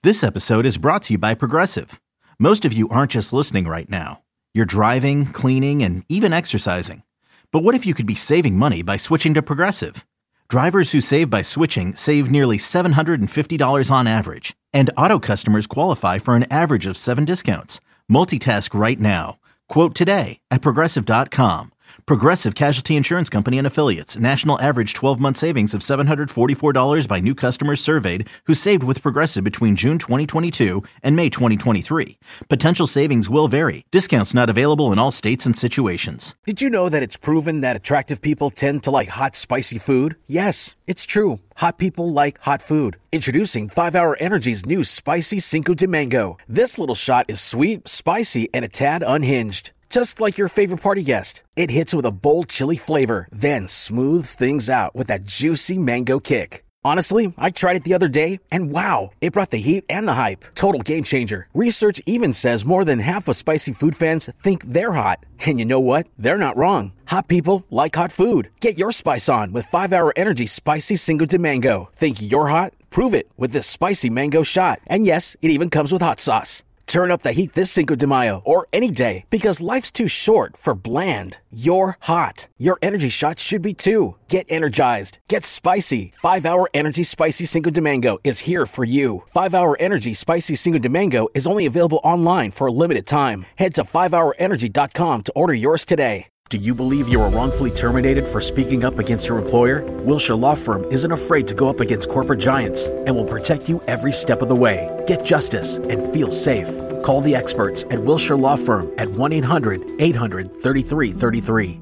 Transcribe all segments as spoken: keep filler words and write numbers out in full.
This episode is brought to you by Progressive. Most of you aren't just listening right now. You're driving, cleaning, and even exercising. But what if you could be saving money by switching to Progressive? Drivers who save by switching save nearly seven hundred fifty dollars on average. And auto customers qualify for an average of seven discounts. Multitask right now. Quote today at Progressive dot com. Progressive Casualty Insurance Company and Affiliates. National average twelve-month savings of seven hundred forty-four dollars by new customers surveyed who saved with Progressive between June twenty twenty-two and May twenty twenty-three. Potential savings will vary. Discounts not available in all states and situations. Did you know that it's proven that attractive people tend to like hot, spicy food? Yes, it's true. Hot people like hot food. Introducing five hour Energy's new Spicy Cinco de Mango. This little shot is sweet, spicy, and a tad unhinged. Just like your favorite party guest. It hits with a bold chili flavor, then smooths things out with that juicy mango kick. Honestly, I tried it the other day, and wow, it brought the heat and the hype. Total game changer. Research even says more than half of spicy food fans think they're hot. And you know what? They're not wrong. Hot people like hot food. Get your spice on with five hour Energy Spicy Cinco de Mango. Think you're hot? Prove it with this spicy mango shot. And yes, it even comes with hot sauce. Turn up the heat this Cinco de Mayo or any day because life's too short for bland. You're hot. Your energy shot should be too. Get energized. Get spicy. five hour Energy Spicy Cinco de Mango is here for you. five hour Energy Spicy Cinco de Mango is only available online for a limited time. Head to five hour energy dot com to order yours today. Do you believe you were wrongfully terminated for speaking up against your employer? Wilshire Law Firm isn't afraid to go up against corporate giants and will protect you every step of the way. Get justice and feel safe. Call the experts at Wilshire Law Firm at one eight hundred eight hundred thirty-three thirty-three.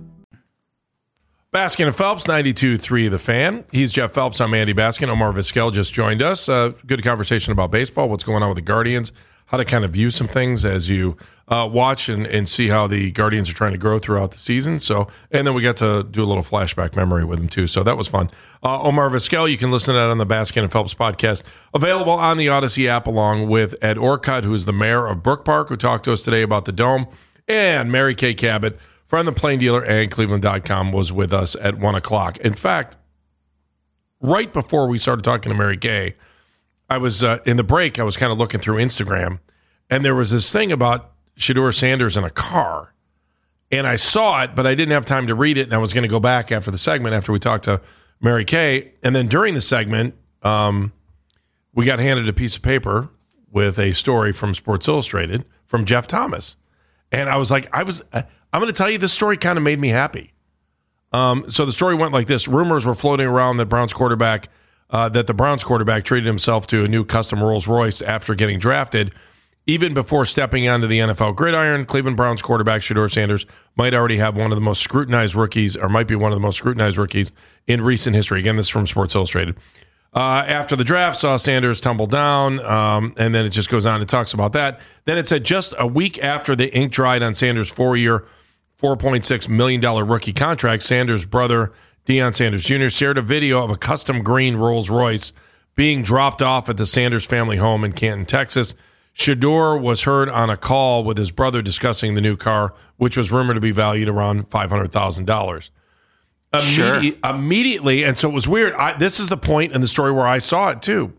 Baskin and Phelps, ninety-two point three The Fan. He's Jeff Phelps. I'm Andy Baskin. Omar Vizquel just joined us. Uh, good conversation about baseball, what's going on with the Guardians, how to kind of view some things as you uh, watch and, and see how the Guardians are trying to grow throughout the season. So, and then we got to do a little flashback memory with him too. So that was fun. Uh, Omar Vizquel, you can listen to that on the Baskin and Phelps podcast, available on the Odyssey app, along with Ed Orcutt, who is the mayor of Brook Park, who talked to us today about the Dome, and Mary Kay Cabot from the Plain Dealer and Cleveland dot com was with us at one o'clock. In fact, right before we started talking to Mary Kay, I was uh, in the break, I was kind of looking through Instagram, and there was this thing about Shedeur Sanders in a car. And I saw it, but I didn't have time to read it, and I was going to go back after the segment, after we talked to Mary Kay. And then during the segment, um, we got handed a piece of paper with a story from Sports Illustrated from Jeff Thomas. And I was like, I was, I'm going to tell you, this story kind of made me happy. Um, so the story went like this. Rumors were floating around that Browns quarterback, uh, that the Browns quarterback treated himself to a new custom Rolls Royce after getting drafted. Even before stepping onto the N F L gridiron, Cleveland Browns quarterback Shedeur Sanders might already have one of the most scrutinized rookies, or might be one of the most scrutinized rookies in recent history. Again, this is from Sports Illustrated. Uh, after the draft, saw Sanders tumble down, um, and then it just goes on and talks about that. Then it said just a week after the ink dried on Sanders' four-year, four point six million dollars rookie contract, Sanders' brother, Deion Sanders Junior, shared a video of a custom green Rolls Royce being dropped off at the Sanders family home in Canton, Texas. Shedeur was heard on a call with his brother discussing the new car, which was rumored to be valued around five hundred thousand dollars. Immedi- sure. Immediately, and so it was weird. I, this is the point in the story where I saw it too.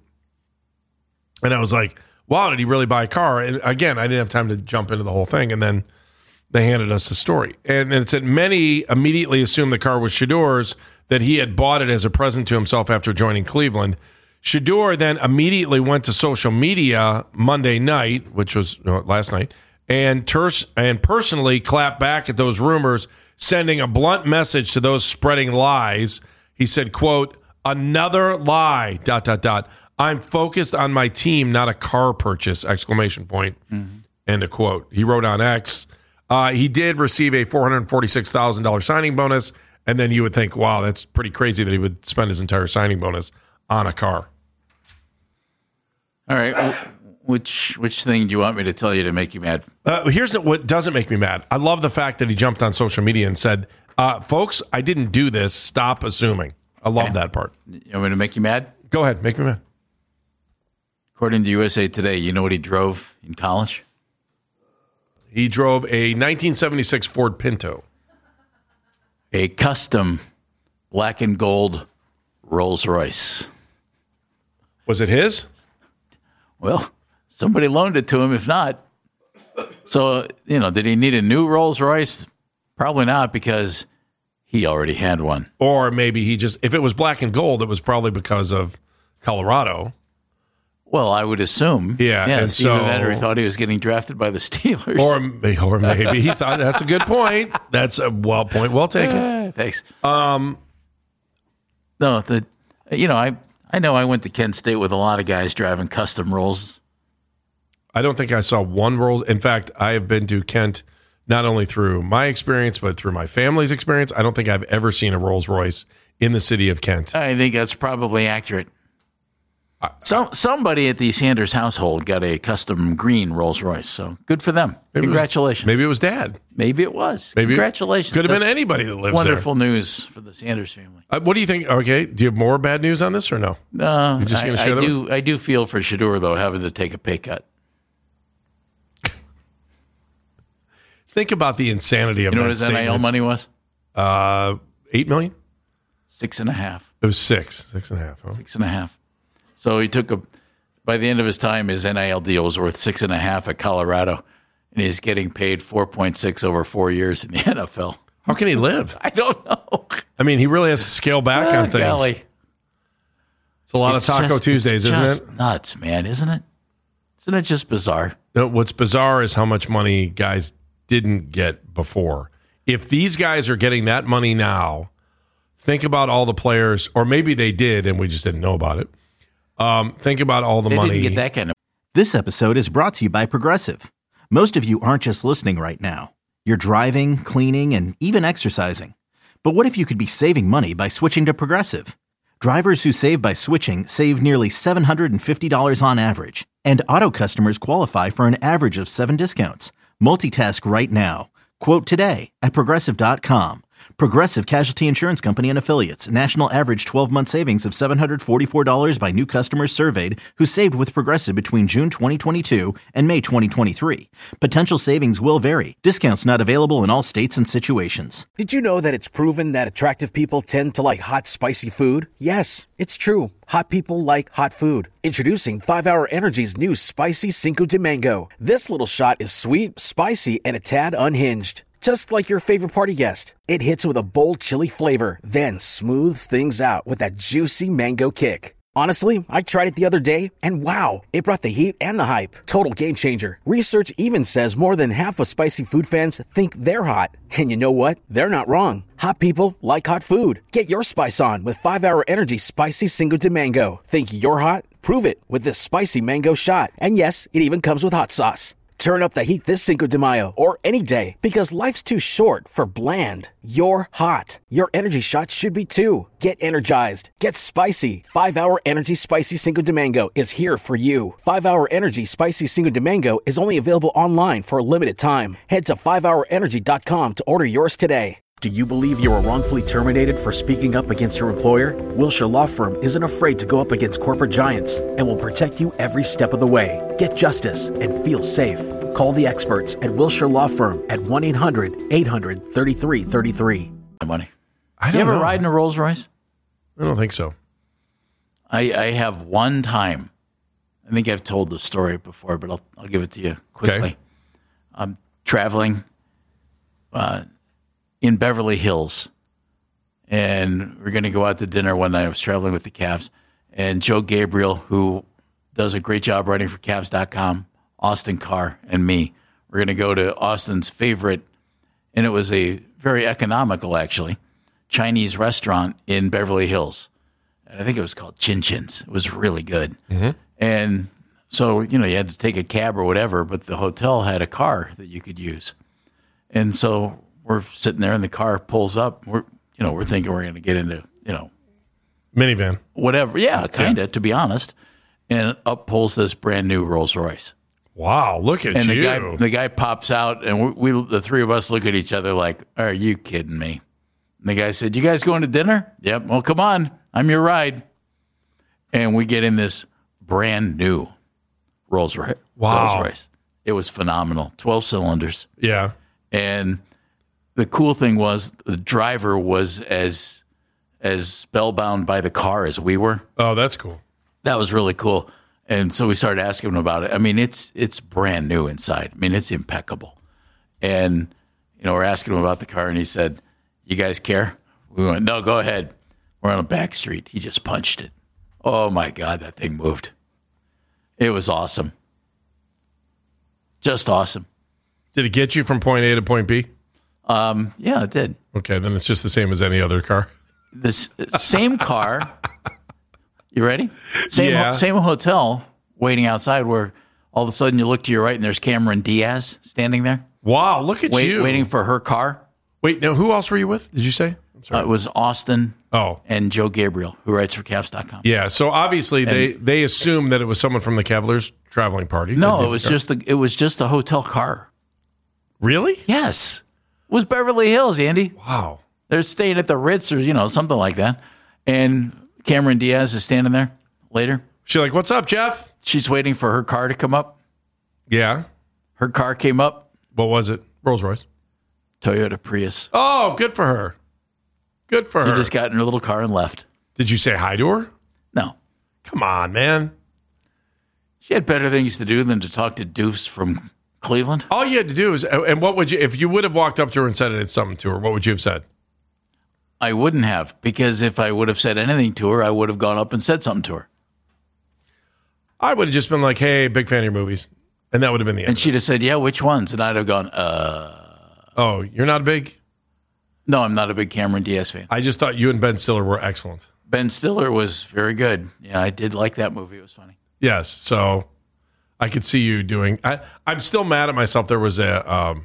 And I was like, wow, did he really buy a car? And again, I didn't have time to jump into the whole thing. And then they handed us the story. And, and it said many immediately assumed the car was Shedeur's, that he had bought it as a present to himself after joining Cleveland. Shedeur then immediately went to social media Monday night, which was no, last night, and terse and personally clapped back at those rumors, sending a blunt message to those spreading lies. He said, quote, another lie, dot, dot, dot. I'm focused on my team, not a car purchase, exclamation point, mm-hmm. End of quote. He wrote on X. Uh, he did receive a four hundred forty-six thousand dollars signing bonus, and then you would think, wow, that's pretty crazy that he would spend his entire signing bonus on a car. All right. Which which thing do you want me to tell you to make you mad? Uh, here's what doesn't make me mad. I love the fact that he jumped on social media and said, uh, folks, I didn't do this. Stop assuming. I love okay. that part. You want me to make you mad? Go ahead. Make me mad. According to U S A Today, you know what he drove in college? He drove a nineteen seventy-six Ford Pinto. A custom black and gold Rolls Royce. Was it his? Well, somebody loaned it to him, if not. So, you know, did he need a new Rolls Royce? Probably not, because he already had one. Or maybe he just, if it was black and gold, it was probably because of Colorado. Well, I would assume. Yeah. Yes, and so, either that or he thought he was getting drafted by the Steelers. Or, or maybe he thought that's a good point. That's a well point. Well taken. Uh, thanks. Um, no, the you know, I, I know I went to Kent State with a lot of guys driving custom Rolls. I don't think I saw one Rolls. In fact, I have been to Kent not only through my experience, but through my family's experience. I don't think I've ever seen a Rolls Royce in the city of Kent. I think that's probably accurate. So somebody at the Sanders household got a custom green Rolls Royce, so good for them. Maybe Congratulations. It was, maybe it was Dad. Maybe it was. Maybe Congratulations. Could have been That's anybody that lives wonderful there. news for the Sanders family. Uh, what do you think? Okay, do you have more bad news on this or no? No, You're just I, going to share I them? do. I do feel for Shedeur though, having to take a pay cut. Think about the insanity of You know that what his N I L statement. money was? Uh, eight million. Six and a half. It was six, six and a half. Huh? Six and a half. So he took a. By the end of his time, his N I L deal was worth six and a half at Colorado, and he's getting paid four point six over four years in the N F L. How can he live? I don't know. I mean, he really has to scale back Oh, on things. golly. It's a lot It's of Taco just- Tuesdays, it's isn't just it? Nuts, man, isn't it? Isn't it just bizarre? No, what's bizarre is how much money guys didn't get before. If these guys are getting that money now, think about all the players, or maybe they did and we just didn't know about it. Um, think about all the They money. didn't get that kind of. This episode is brought to you by Progressive. Most of you aren't just listening right now. You're driving, cleaning, and even exercising. But what if you could be saving money by switching to Progressive? Drivers who save by switching save nearly seven hundred fifty dollars on average. And auto customers qualify for an average of seven discounts. Multitask right now. Quote today at Progressive dot com. Progressive Casualty Insurance Company and Affiliates. National average twelve-month savings of seven hundred forty-four dollars by new customers surveyed who saved with Progressive between June twenty twenty-two and May twenty twenty-three. Potential savings will vary. Discounts not available in all states and situations. Did you know that it's proven that attractive people tend to like hot, spicy food? Yes, it's true. Hot people like hot food. Introducing five hour Energy's new Spicy Cinco de Mango. This little shot is sweet, spicy, and a tad unhinged. Just like your favorite party guest. It hits with a bold chili flavor, then smooths things out with that juicy mango kick. Honestly, I tried it the other day, and wow, it brought the heat and the hype. Total game changer. Research even says more than half of spicy food fans think they're hot. And you know what? They're not wrong. Hot people like hot food. Get your spice on with five hour Energy Spicy Cinco de Mango. Think you're hot? Prove it with this spicy mango shot. And yes, it even comes with hot sauce. Turn up the heat this Cinco de Mayo or any day because life's too short for bland. You're hot. Your energy shot should be too. Get energized. Get spicy. five hour Energy Spicy Cinco de Mango is here for you. five hour Energy Spicy Cinco de Mango is only available online for a limited time. Head to five hour energy dot com to order yours today. Do you believe you were wrongfully terminated for speaking up against your employer? Wilshire Law Firm isn't afraid to go up against corporate giants and will protect you every step of the way. Get justice and feel safe. Call the experts at Wilshire Law Firm at one eight hundred eight hundred thirty-three thirty-three. Money. I You don't ever know. ride in a Rolls Royce? I don't think so. I, I have one time. I think I've told the story before, but I'll, I'll give it to you quickly. Okay. I'm traveling uh, in Beverly Hills, and we're going to go out to dinner one night. I was traveling with the Cavs, and Joe Gabriel, who does a great job writing for Cavs dot com, Austin Carr, and me. We're going to go to Austin's favorite, and it was a very economical, actually, Chinese restaurant in Beverly Hills. And I think it was called Chin Chin's. It was really good. Mm-hmm. And so, you know, you had to take a cab or whatever, but the hotel had a car that you could use. And so we're sitting there and the car pulls up. We're, you know, we're thinking we're going to get into, you know, Minivan. whatever. Yeah, kind of, to be honest. And up pulls this brand new Rolls Royce. Wow, look at And you. the guy, the guy pops out, and we, we, the three of us, look at each other like, "Are you kidding me?" And the guy said, "You guys going to dinner?" "Yep." "Well, come on, I'm your ride." And we get in this brand new Rolls Royce. Wow. Rolls Royce. It was phenomenal. Twelve cylinders, yeah. and the cool thing was the driver was as as spellbound by the car as we were. Oh, that's cool. That was really cool. And so we started asking him about it. I mean, it's it's brand new inside. I mean, it's impeccable. And, you know, we're asking him about the car, and he said, "You guys care?" We went, "No, go ahead." We're on a back street. He just punched it. Oh, my God, that thing moved. It was awesome. Just awesome. Did it get you from point A to point B? Um, yeah, it did. Okay, then it's just the same as any other car. This same car. You ready? Same Yeah. same hotel waiting outside where all of a sudden you look to your right and there's Cameron Diaz standing there. Wow, look at wait, you. Waiting for her car. Wait, now who else were you with? Did you say? I'm Uh, sorry. it was Austin oh, and Joe Gabriel, who writes for Cavs dot com. yeah. So obviously they, they assumed that it was someone from the Cavaliers traveling party. No, it was just the it was just a hotel car. Really? Yes. It was Beverly Hills, Andy. Wow. They're staying at the Ritz or, you know, something like that. And Cameron Diaz is standing there later. She's like, "What's up, Jeff?" She's waiting for her car to come up. Yeah. Her car came up. What was it? Rolls Royce. Toyota Prius. Oh, good for her. Good for She her. just got in her little car and left. Did you say hi to her? No. Come on, man. She had better things to do than to talk to Doofs from Cleveland. All you had to do is, and what would you, if you would have walked up to her and said it had something to her, what would you have said? I wouldn't have, because if I would have said anything to her, I would have gone up and said something to her. I would have just been like, "Hey, big fan of your movies." And that would have been the end. And she'd have said, "Yeah, which ones?" And I'd have gone, uh, Oh, you're not a big? no, I'm not a big Cameron Diaz fan. I just thought you and Ben Stiller were excellent. Ben Stiller was very good. Yeah, I did like that movie. It was funny. Yes. So I could see you doing, I, I'm still mad at myself. There was a, um,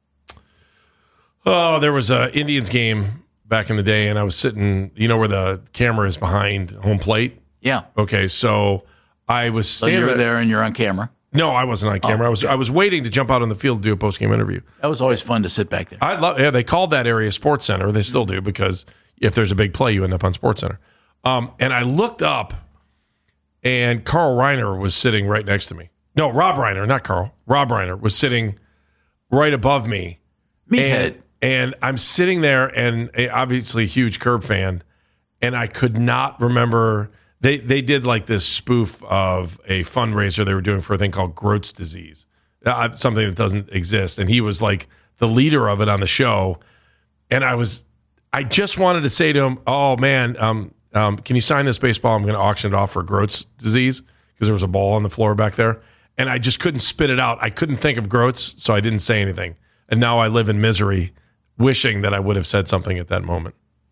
oh, there was a Indians game back in the day, and I was sitting, you know, where the camera is behind home plate. Yeah. Okay. So I was So standing you're there and you're on camera. No, I wasn't on camera. Oh, I was, okay. I was waiting to jump out on the field to do a post game interview. That was always fun to sit back there. I love. Yeah, they called that area Sports Center. They still do, because if there's a big play, you end up on Sports Center. Um, and I looked up, and Carl Reiner was sitting right next to me. No, Rob Reiner, not Carl. Rob Reiner was sitting right above me. Meathead. And, and I'm sitting there, and a, obviously a huge Curb fan, and I could not remember. They they did like this spoof of a fundraiser they were doing for a thing called Groat's disease, uh, something that doesn't exist. And he was like the leader of it on the show. And I was, I just wanted to say to him, "Oh man, um, um, can you sign this baseball? I'm going to auction it off for Groat's disease," because there was a ball on the floor back there. And I just couldn't spit it out. I couldn't think of Groat's, so I didn't say anything. And now I live in misery, wishing that I would have said something at that moment.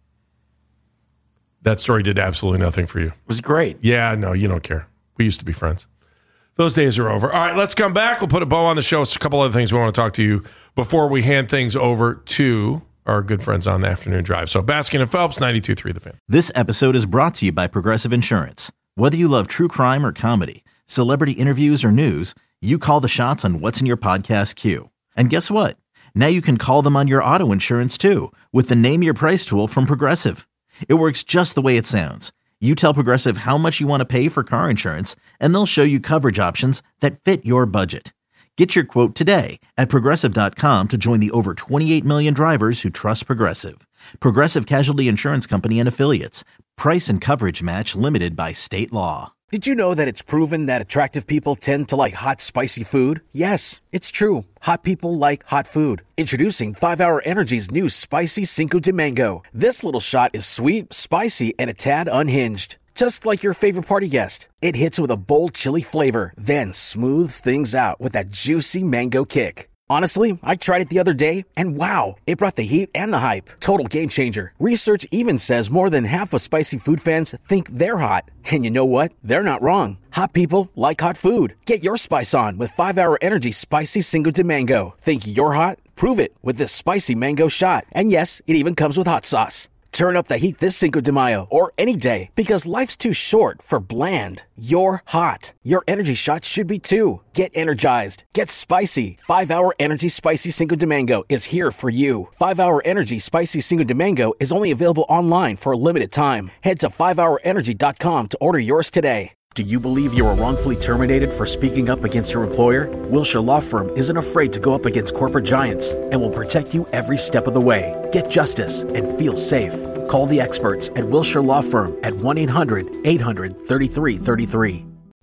That story did absolutely nothing for you. It was great. Yeah, no, you don't care. We used to be friends. Those days are over. All right, let's come back. We'll put a bow on the show. It's a couple other things we want to talk to you before we hand things over to our good friends on the afternoon drive. So Baskin and Phelps, ninety-two point three The Fan. This episode is brought to you by Progressive Insurance. Whether you love true crime or comedy, celebrity interviews or news, you call the shots on what's in your podcast queue. And guess what? Now you can call them on your auto insurance too, with the Name Your Price tool from Progressive. It works just the way it sounds. You tell Progressive how much you want to pay for car insurance, and they'll show you coverage options that fit your budget. Get your quote today at Progressive dot com to join the over twenty-eight million drivers who trust Progressive. Progressive Casualty Insurance Company and Affiliates. Price and coverage match limited by state law. Did you know that it's proven that attractive people tend to like hot, spicy food? Yes, it's true. Hot people like hot food. Introducing five hour Energy's new Spicy Cinco de Mango. This little shot is sweet, spicy, and a tad unhinged. Just like your favorite party guest. It hits with a bold chili flavor, then smooths things out with that juicy mango kick. Honestly, I tried it the other day, and wow, it brought the heat and the hype. Total game changer. Research even says more than half of spicy food fans think they're hot. And you know what? They're not wrong. Hot people like hot food. Get your spice on with five hour Energy Spicy Cinco de Mango. Think you're hot? Prove it with this spicy mango shot. And yes, it even comes with hot sauce. Turn up the heat this Cinco de Mayo or any day, because life's too short for bland. You're hot. Your energy shot should be too. Get energized. Get spicy. five hour Energy Spicy Cinco de Mango is here for you. five hour Energy Spicy Cinco de Mango is only available online for a limited time. Head to five hour energy dot com to order yours today. Do you believe you were wrongfully terminated for speaking up against your employer? Wilshire Law Firm isn't afraid to go up against corporate giants and will protect you every step of the way. Get justice and feel safe. Call the experts at Wilshire Law Firm at one eight hundred eight hundred thirty-three thirty-three.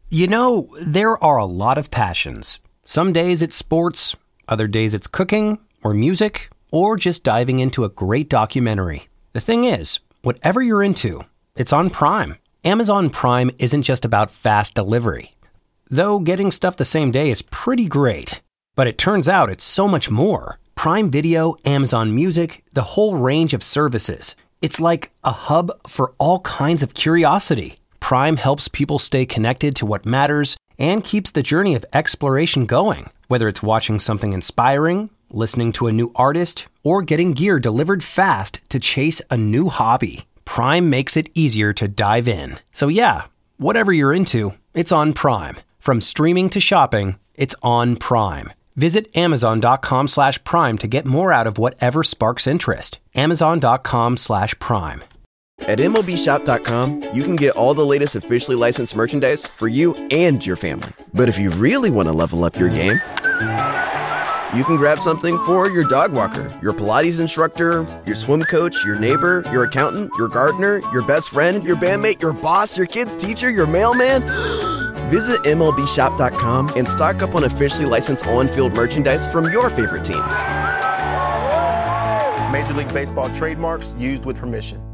You know, there are a lot of passions. Some days it's sports, other days it's cooking or music, or just diving into a great documentary. The thing is, whatever you're into, it's on Prime. Amazon Prime isn't just about fast delivery. Though getting stuff the same day is pretty great. But it turns out it's so much more. Prime Video, Amazon Music, the whole range of services. It's like a hub for all kinds of curiosity. Prime helps people stay connected to what matters and keeps the journey of exploration going. Whether it's watching something inspiring, listening to a new artist, or getting gear delivered fast to chase a new hobby, Prime makes it easier to dive in. So yeah, whatever you're into, it's on Prime. From streaming to shopping, it's on Prime. Visit amazon.com slash prime to get more out of whatever sparks interest. Amazon.com slash prime. At M L B Shop dot com, you can get all the latest officially licensed merchandise for you and your family. But if you really want to level up your game, you can grab something for your dog walker, your Pilates instructor, your swim coach, your neighbor, your accountant, your gardener, your best friend, your bandmate, your boss, your kid's teacher, your mailman. Visit M L B Shop dot com and stock up on officially licensed on-field merchandise from your favorite teams. Major League Baseball trademarks used with permission.